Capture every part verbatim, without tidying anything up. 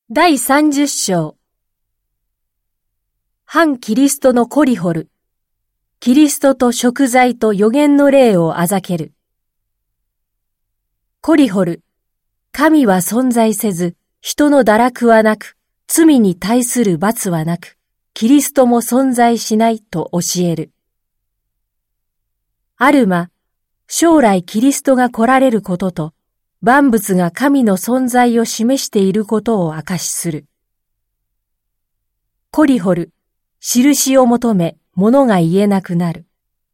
だいさんじゅっ章反キリストのコリホル、キリストと贖罪と預言の霊をあざける。コリホル、神は存在せず、人の堕落はなく、罪に対する罰はなく、キリストも存在しないと教える。アルマ、将来キリストが来られることと、万物が神の存在を示していることを証しする。コリホル、印を求め、物が言えなくなる。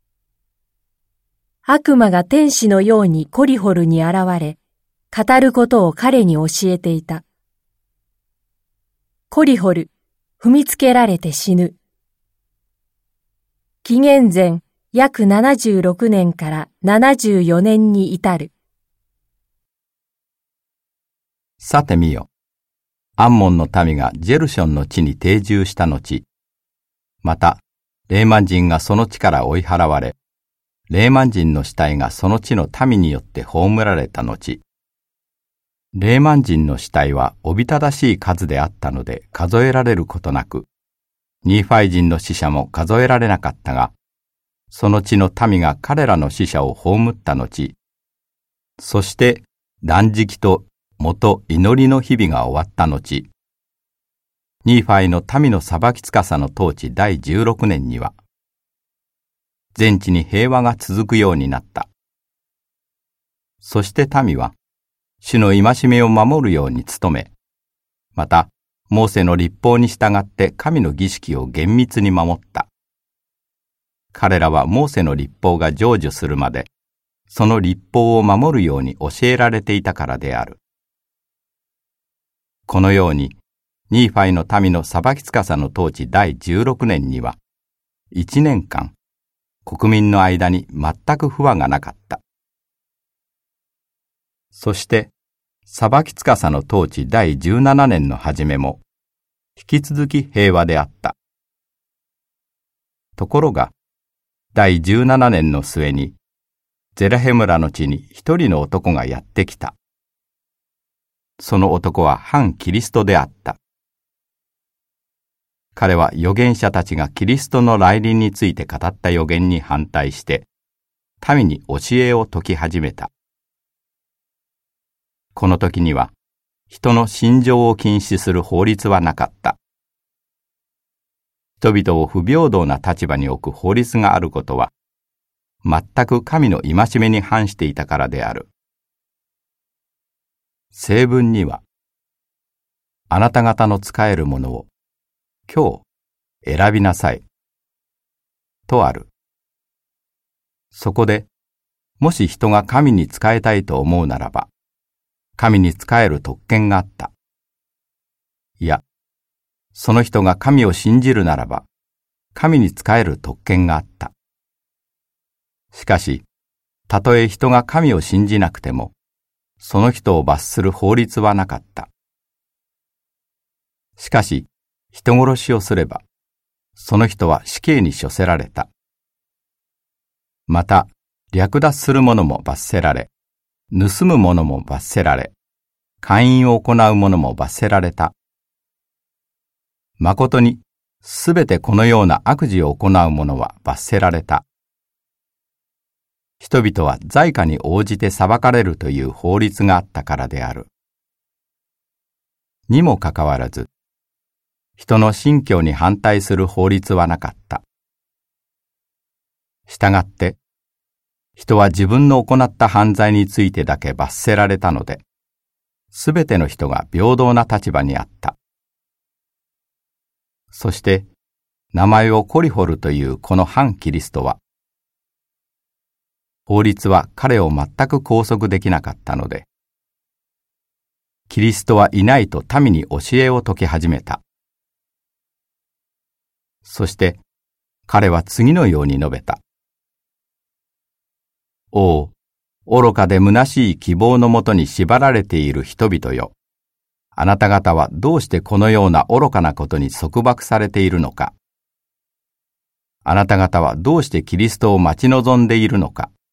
悪魔が天使のようにコリホルに現れ、語ることを彼に教えていた。コリホル、踏みつけられて死ぬ。紀元前約ななじゅうろくねんからななじゅうよねんに至る。 さて見よ。アンモンの民がジェルションの地に定住した後、また、レーマン人がその地から追い払われ、レーマン人の死体がその地の民によって葬られた後、レーマン人の死体はおびただしい数であったので数えられることなく、ニーファイ人の死者も数えられなかったが、その地の民が彼らの死者を葬った後、そして断食と元祈りの日々が終わった後、ニーファイの民の裁き司の統治だいじゅうろくねんには、全地に平和が続くようになった。そして民は、主の戒めを守るように努め、また、モーセの律法に従って神の儀式を厳密に守った。彼らはモーセの律法が成就するまで、その律法を守るように教えられていたからである。このように、ニーファイの民の裁き司の統治だいじゅうろくねんには、一年間、国民の間に全く不和がなかった。そして、裁き司の統治だいじゅうななねんの初めも、引き続き平和であった。ところが、だいじゅうななねんの末に、ゼラヘ村の地に一人の男がやってきた。その男は反キリストであった。彼は預言者たちがキリストの来臨について語った預言に反対して、民に教えを説き始めた。この時には、人の信条を禁止する法律はなかった。人々を不平等な立場に置く法律があることは、全く神の戒めに反していたからである。聖文には、あなた方の仕えるものを、今日選びなさい、とある。そこで、もし人が神に仕えたいと思うならば、神に仕える特権があった。いや、その人が神を信じるならば、神に仕える特権があった。しかし、たとえ人が神を信じなくても、その人を罰する法律はなかった。しかし、人殺しをすれば、その人は死刑に処せられた。また、略奪する者も罰せられ、盗む者も罰せられ、姦淫を行う者も罰せられた。誠に、すべてこのような悪事を行う者は罰せられた。人々は罪過に応じて裁かれるという法律があったからである。にもかかわらず、人の信教に反対する法律はなかった。したがって、人は自分の行った犯罪についてだけ罰せられたので、すべての人が平等な立場にあった。そして、名前をコリホルというこの反キリストは、法律は彼を全く拘束できなかったので、キリストはいないと民に教えを説き始めた。そして、彼は次のように述べた。おう、愚かで虚しい希望のもとに縛られている人々よ。あなた方はどうしてこのような愚かなことに束縛されているのか。あなた方はどうしてキリストを待ち望んでいるのか。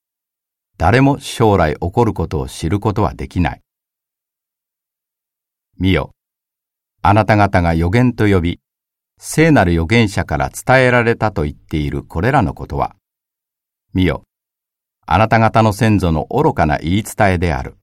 誰も将来起こることを知ることはできない。 見よ、あなた方が預言と呼び、聖なる預言者から伝えられたと言っているこれらのことは、見よ、あなた方の先祖の愚かな言い伝えである。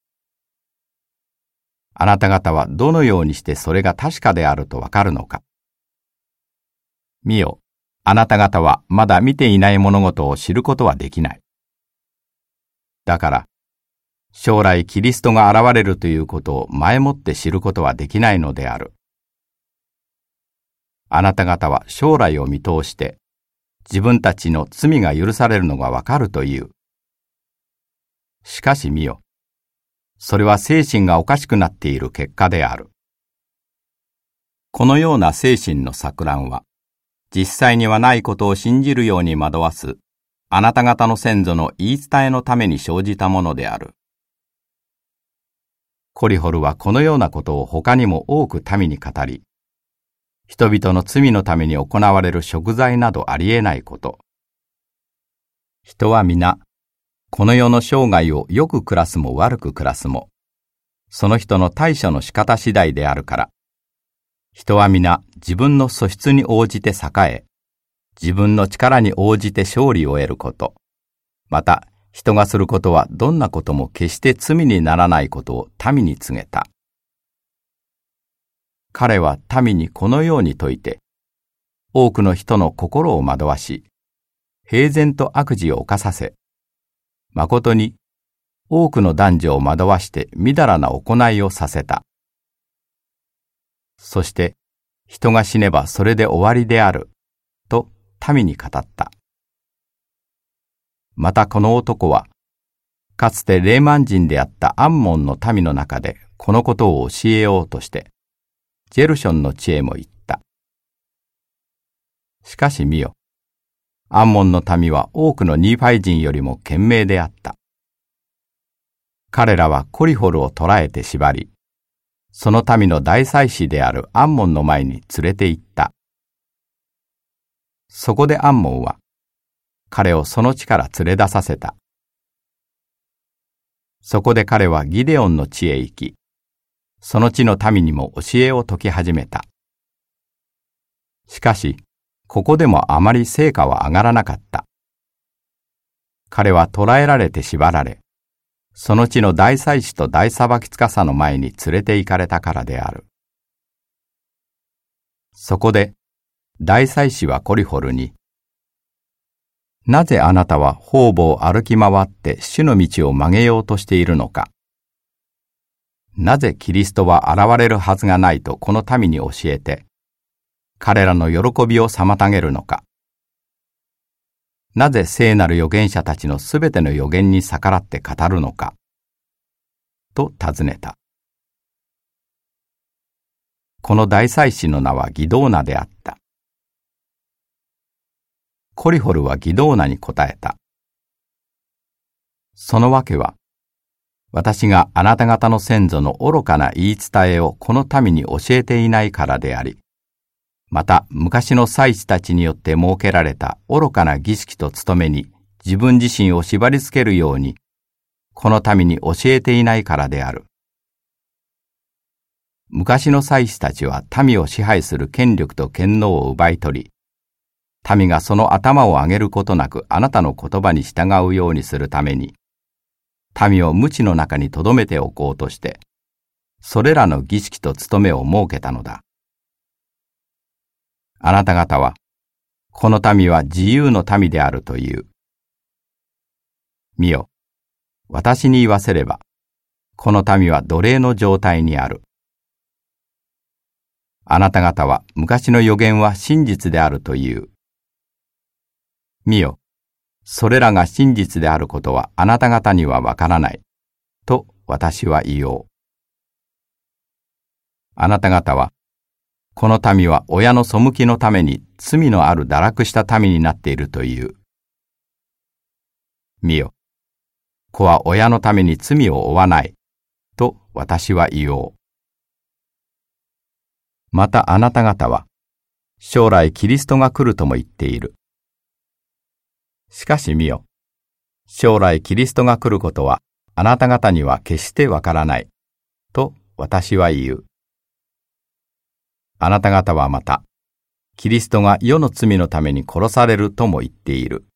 あなた方はどのようにしてそれが確かであるとわかるのか。見よ、あなた方はまだ見ていない物事を知ることはできない。だから、将来キリストが現れるということを前もって知ることはできないのである。あなた方は将来を見通して、自分たちの罪が許されるのがわかるという。しかし見よ、それは精神がおかしくなっている結果である。このような精神の錯乱は、実際にはないことを信じるように惑わす、あなた方の先祖の言い伝えのために生じたものである。コリホルはこのようなことを他にも多く民に語り、人々の罪のために行われる贖罪などありえないこと。人は皆、この世の生涯をよく暮らすも悪く暮らすも、その人の対処の仕方次第であるから、人は皆自分の素質に応じて栄え、自分の力に応じて勝利を得ること、また人がすることはどんなことも決して罪にならないことを民に告げた。彼は民にこのように説いて、多くの人の心を惑わし、平然と悪事を犯させ、誠に多くの男女を惑わしてみだらな行いをさせた。そして人が死ねばそれで終わりである、と民に語った。またこの男は、かつてレーマン人であったアンモンの民の中でこのことを教えようとして、ジェルションの地へも行った。しかし見よ、アンモンの民は多くのニーファイ人よりも賢明であった。彼らはコリホルを捕らえて縛り、その民の大祭司であるアンモンの前に連れて行った。そこでアンモンは、彼をその地から連れ出させた。そこで彼はギデオンの地へ行き、その地の民にも教えを説き始めた。しかし、ここでもあまり成果は上がらなかった。彼は捕らえられて縛られ、その地の大祭司と大裁き司の前に連れて行かれたからである。そこで、大祭司はコリホルに、なぜあなたは方々を歩き回って主の道を曲げようとしているのか。なぜキリストは現れるはずがないとこの民に教えて、彼らの喜びを妨げるのか。なぜ聖なる預言者たちのすべての預言に逆らって語るのか。と尋ねた。この大祭司の名はギドーナであった。コリホルはギドーナに答えた。そのわけは、私があなた方の先祖の愚かな言い伝えをこの民に教えていないからであり、また昔の祭司たちによって設けられた愚かな儀式と務めに自分自身を縛り付けるように、この民に教えていないからである。昔の祭司たちは民を支配する権力と権能を奪い取り、民がその頭を上げることなくあなたの言葉に従うようにするために、民を無知の中に留めておこうとして、それらの儀式と務めを設けたのだ。あなた方は、この民は自由の民であるという。見よ、私に言わせれば、この民は奴隷の状態にある。あなた方は昔の預言は真実であるという。見よ、それらが真実であることはあなた方にはわからない、と私は言おう。あなた方は、この民は親の背きのために罪のある堕落した民になっているという。見よ、子は親のために罪を負わない、と私は言おう。またあなた方は、将来キリストが来るとも言っている。しかし見よ、将来キリストが来ることはあなた方には決してわからない、と私は言う。あなた方はまた、キリストが世の罪のために殺されるとも言っている。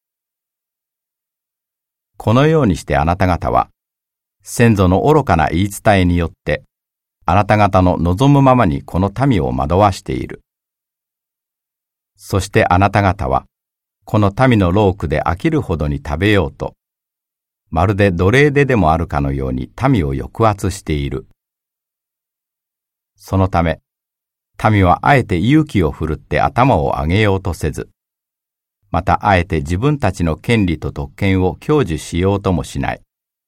このようにしてあなた方は、先祖の愚かな言い伝えによって、あなた方の望むままにこの民を惑わしている。そしてあなた方は、この民の労苦で飽きるほどに食べようと、まるで奴隷ででもあるかのように民を抑圧している。そのため、民はあえて勇気を振るって頭を上げようとせず、またあえて自分たちの権利と特権を享受しようともしない。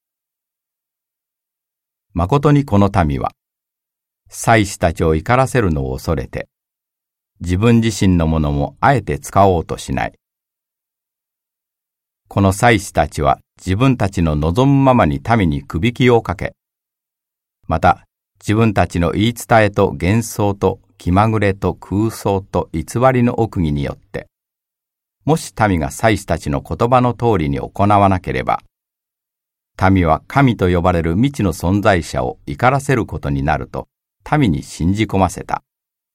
誠にこの民は、祭司たちを怒らせるのを恐れて、自分自身のものもあえて使おうとしない。この祭司たちは自分たちの望むままに民にくびきをかけ、また自分たちの言い伝えと幻想と気まぐれと空想と偽りの奥義によって、もし民が祭司たちの言葉の通りに行わなければ、民は神と呼ばれる未知の存在者を怒らせることになると民に信じ込ませた。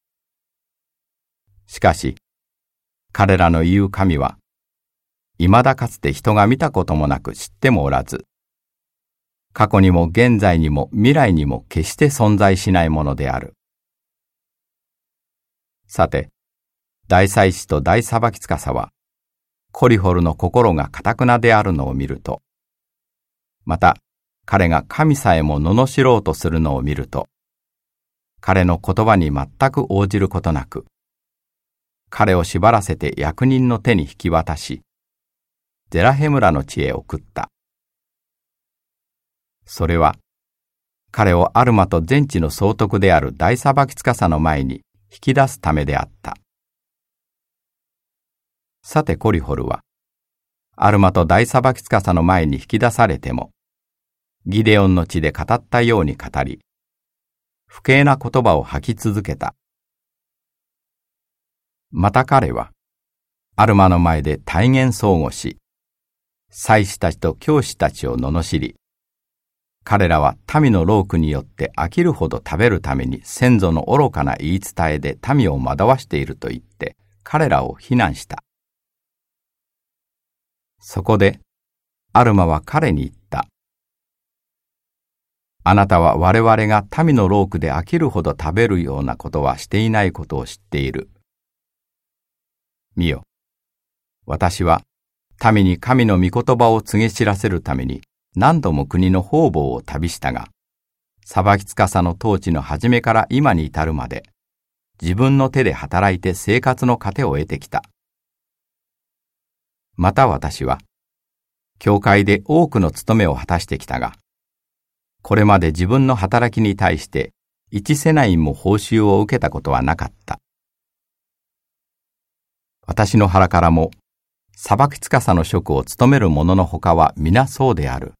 しかし、彼らの言う神は、未だかつて人が見たこともなく知ってもおらず、過去にも現在にも未来にも決して存在しないものである。さて、大祭司と大裁き司は、コリホルの心が堅なであるのを見ると、また彼が神さえも罵ろうとするのを見ると、彼の言葉に全く応じることなく、彼を縛らせて役人の手に引き渡し、ゼラヘ村の地へ送った。それは、彼をアルマと全地の総督である大裁き司の前に引き出すためであった。さてコリホルは、アルマと大裁き司の前に引き出されても、ギデオンの地で語ったように語り、不敬な言葉を吐き続けた。また彼は、アルマの前で大言相互し、祭司たちと教師たちを罵り、彼らは民の労苦によって飽きるほど食べるために先祖の愚かな言い伝えで民を惑わしていると言って、彼らを非難した。そこで、アルマは彼に言った。あなたは我々が民の労苦で飽きるほど食べるようなことはしていないことを知っている。見よ、私は民に神の御言葉を告げ知らせるために何度も国の方々を旅したが、裁き司の統治の初めから今に至るまで、自分の手で働いて生活の糧を得てきた。また私は、教会で多くの務めを果たしてきたが、これまで自分の働きに対して一セナインも報酬を受けたことはなかった。私の腹からも、裁き司の職を務める者のほかは皆そうである。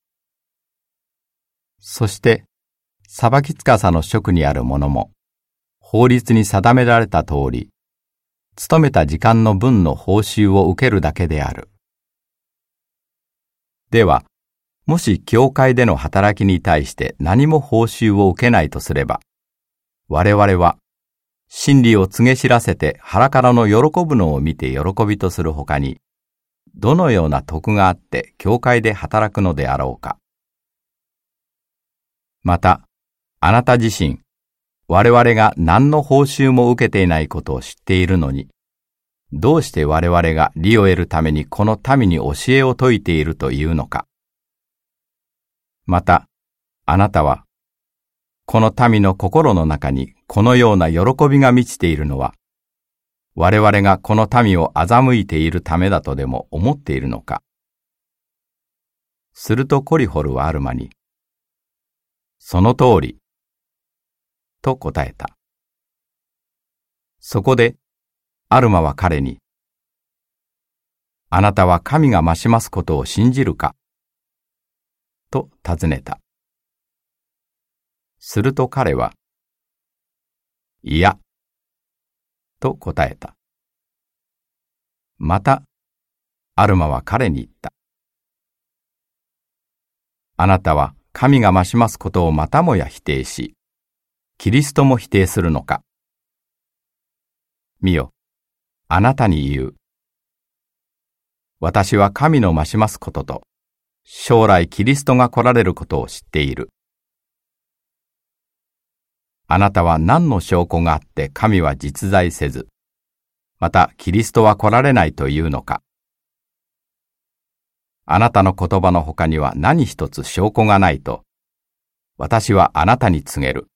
そして、裁き司の職にある者も、法律に定められた通り、勤めた時間の分の報酬を受けるだけである。では、もし教会での働きに対して何も報酬を受けないとすれば、我々は真理を告げ知らせて腹からの喜ぶのを見て喜びとするほかに、どのような徳があって教会で働くのであろうか。また、あなた自身、我々が何の報酬も受けていないことを知っているのに、どうして我々が利を得るためにこの民に教えを説いているというのか。また、あなたは、この民の心の中にこのような喜びが満ちているのは、我々がこの民を欺いているためだとでも思っているのか。するとコリホルはアルマに、その通り、と答えた。そこで、アルマは彼に、あなたは神が増しますことを信じるかと尋ねた。すると彼は、いや、と答えた。また、アルマは彼に言った。あなたは神が増しますことをまたもや否定し、 キリストも否定するのか。見よ、あなたに言う。私は神の増しますことと、将来キリストが来られることを知っている。あなたは何の証拠があって神は実在せず、またキリストは来られないというのか。あなたの言葉の他には何一つ証拠がないと、私はあなたに告げる。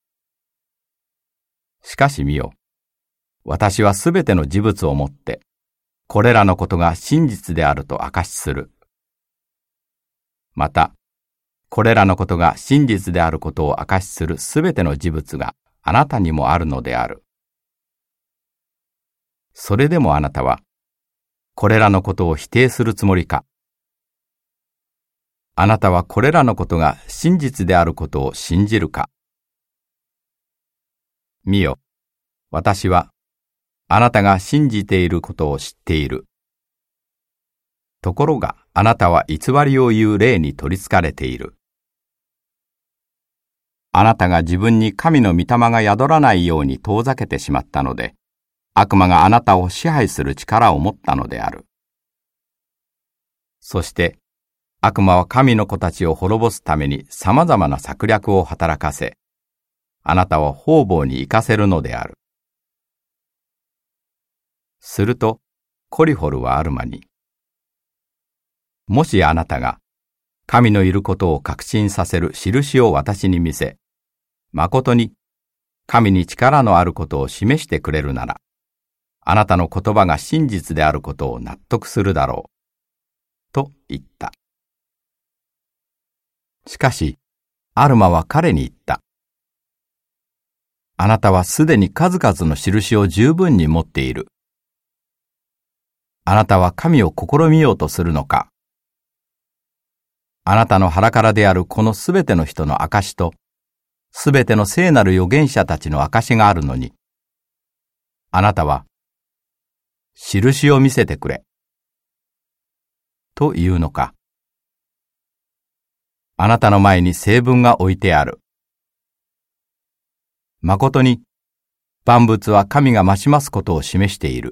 しかし見よ、私はすべての事物をもって、これらのことが真実であると証しする。また、これらのことが真実であることを証しするすべての事物があなたにもあるのである。それでもあなたは、これらのことを否定するつもりか。あなたはこれらのことが真実であることを信じるか。見よ、私は、あなたが信じていることを知っている。ところがあなたは偽りを言う霊に取りつかれている。あなたが自分に神の御霊が宿らないように遠ざけてしまったので、悪魔があなたを支配する力を持ったのである。そして、悪魔は神の子たちを滅ぼすために様々な策略を働かせ、あなたを方々に行かせるのである。すると、コリホルはアルマに、もしあなたが、神のいることを確信させる印を私に見せ、誠に神に力のあることを示してくれるなら、あなたの言葉が真実であることを納得するだろう。と言った。しかし、アルマは彼に言った。あなたはすでに数々の印を十分に持っている。あなたは神を試みようとするのか。あなたの腹からであるこのすべての人の証と、すべての聖なる預言者たちの証があるのに、あなたは、印を見せてくれ。というのか。あなたの前に聖文が置いてある。誠に、万物は神が増しますことを示している。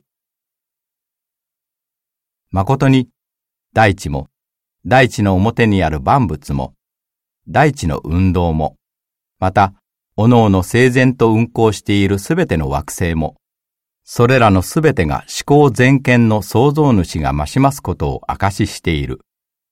誠に、大地も、大地の表にある万物も、大地の運動も、また、おのおの整然と運行しているすべての惑星も、それらのすべてが思考全権の創造主が増しますことを証ししている。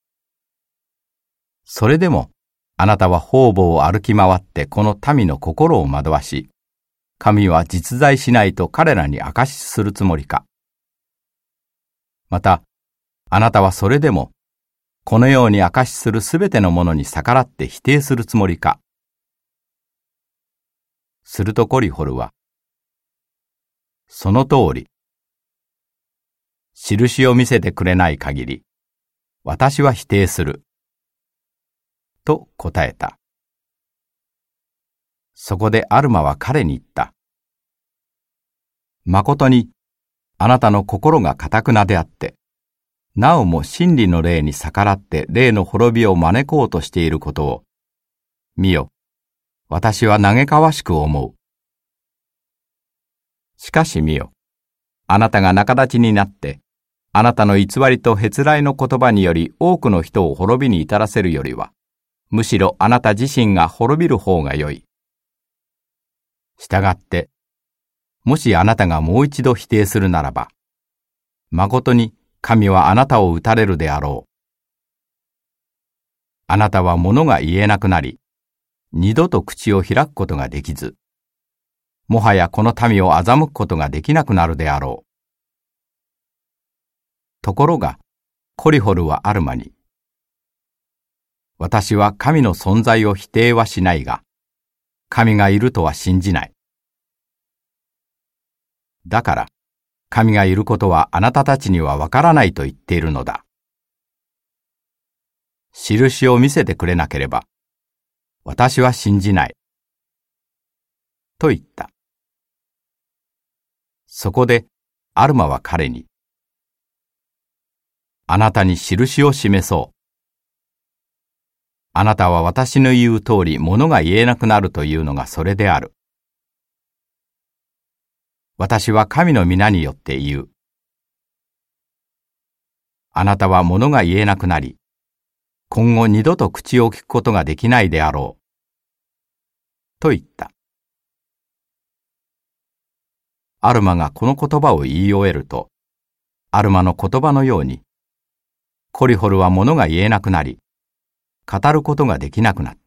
それでも、あなたは方々を歩き回ってこの民の心を惑わし、神は実在しないと彼らに証しするつもりか。また、あなたはそれでも、このように証しするすべてのものに逆らって否定するつもりか。するとコリホルは、その通り、印を見せてくれない限り、私は否定する。と答えた。そこでアルマは彼に言った。誠に、あなたの心が堅くなであって、なおも真理の霊に逆らって霊の滅びを招こうとしていることを、見よ、私は嘆かわしく思う。しかし見よ、あなたが仲立ちになって、あなたの偽りとへつらいの言葉により多くの人を滅びに至らせるよりは、むしろあなた自身が滅びる方がよい。したがって、もしあなたがもう一度否定するならば、誠に神はあなたを撃たれるであろう。あなたは物が言えなくなり、二度と口を開くことができず、もはやこの民を欺くことができなくなるであろう。ところが、コリホルはアルマに、私は神の存在を否定はしないが、神がいるとは信じない。だから、神がいることはあなたたちにはわからないと言っているのだ。印を見せてくれなければ、私は信じない。と言った。そこで、アルマは彼に、あなたに印を示そう。 あなたは私の言う通り物が言えなくなるというのがそれである。私は神の皆によって言う。あなたは物が言えなくなり、今後二度と口を聞くことができないであろう。と言った。アルマがこの言葉を言い終えると、アルマの言葉のように、コリホルは物が言えなくなり、語ることができなくなった。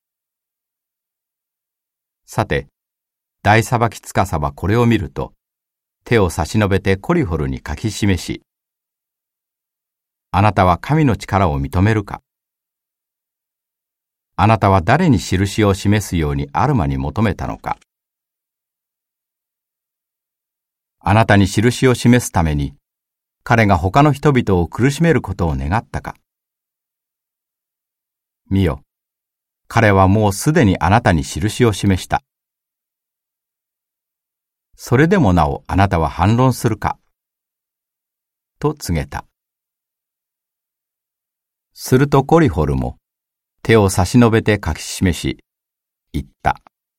さて、大裁き司はこれを見ると、手を差し伸べてコリホルに書き示し、あなたは神の力を認めるか？あなたは誰に印を示すようにアルマに求めたのか？あなたに印を示すために、彼が他の人々を苦しめることを願ったか？見よ、彼はもうすでにあなたに印を示した。それでもなおあなたは反論するか？と告げた。するとコリホルも手を差し伸べて書き示し、言った。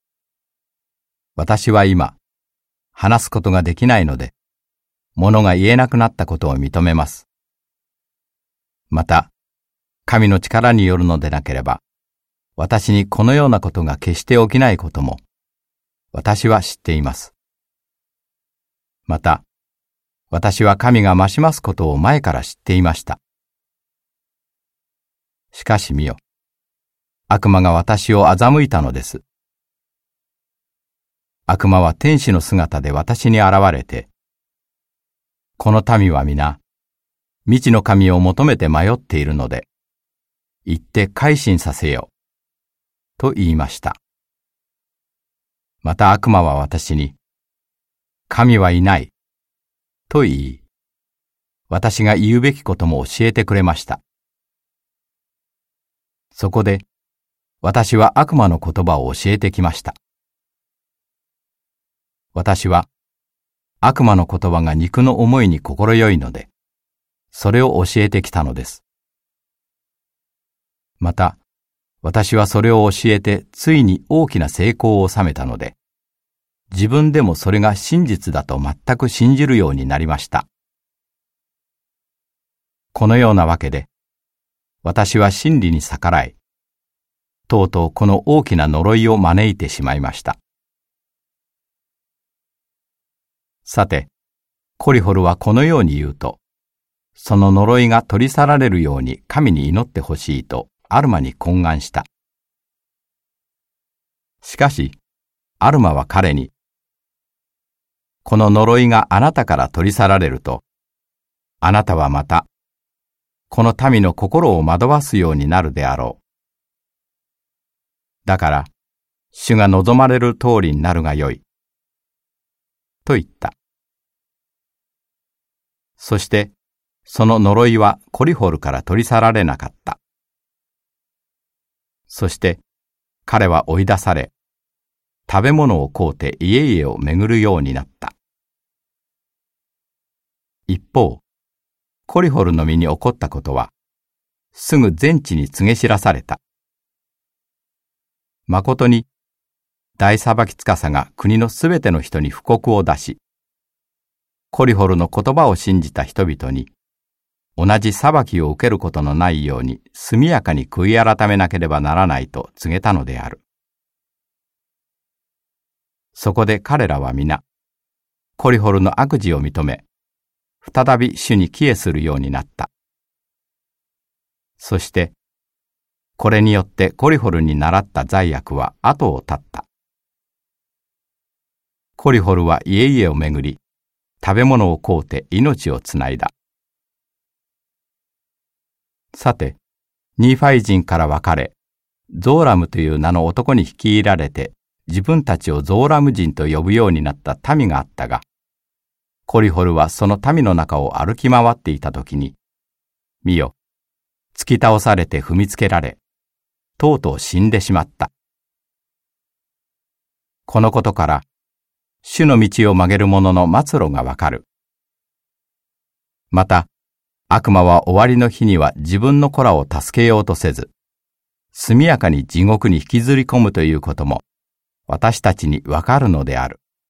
私は今、話すことができないので、物が言えなくなったことを認めます。また、神の力によるのでなければ、私にこのようなことが決して起きないことも、私は知っています。また、私は神が増しますことを前から知っていました。しかし見よ、悪魔が私を欺いたのです。悪魔は天使の姿で私に現れて、この民は皆、未知の神を求めて迷っているので、行って改心させよ、と言いました。また悪魔は私に、神はいない、と言い、私が言うべきことも教えてくれました。そこで、私は悪魔の言葉を教えてきました。私は、悪魔の言葉が肉の思いに心よいので、それを教えてきたのです。また、私はそれを教えてついに大きな成功を収めたので、自分でもそれが真実だと全く信じるようになりました。このようなわけで、私は真理に逆らい、とうとうこの大きな呪いを招いてしまいました。さて、コリホルはこのように言うと、その呪いが取り去られるように神に祈ってほしいとアルマに懇願した。しかし、アルマは彼に、この呪いがあなたから取り去られると、あなたはまた、この民の心を惑わすようになるであろう。だから、主が望まれる通りになるがよい。と言った。そして、その呪いはコリホルから取り去られなかった。そして、彼は追い出され、食べ物を買うて家々を巡るようになった。一方、コリホルの身に起こったことは、すぐ全地に告げ知らされた。まことに、大裁き司が国のすべての人に布告を出し、コリホルの言葉を信じた人々に、同じ裁きを受けることのないように速やかに悔い改めなければならないと告げたのである。そこで彼らは皆、コリホルの悪事を認め、再び主に帰依するようになった。そして、これによってコリホルに倣った罪悪は後を絶った。コリホルは家々を巡り、食べ物を買うて命をつないだ。さて、ニーファイ人から別れ、ゾーラムという名の男に率いられて、自分たちをゾーラム人と呼ぶようになった民があったが、コリホルはその民の中を歩き回っていたときに、見よ、突き倒されて踏みつけられ、とうとう死んでしまった。このことから、主の道を曲げる者の末路がわかる。また、悪魔は終わりの日には自分の子らを助けようとせず、 速やかに地獄に引きずり込むということも、私たちにわかるのである。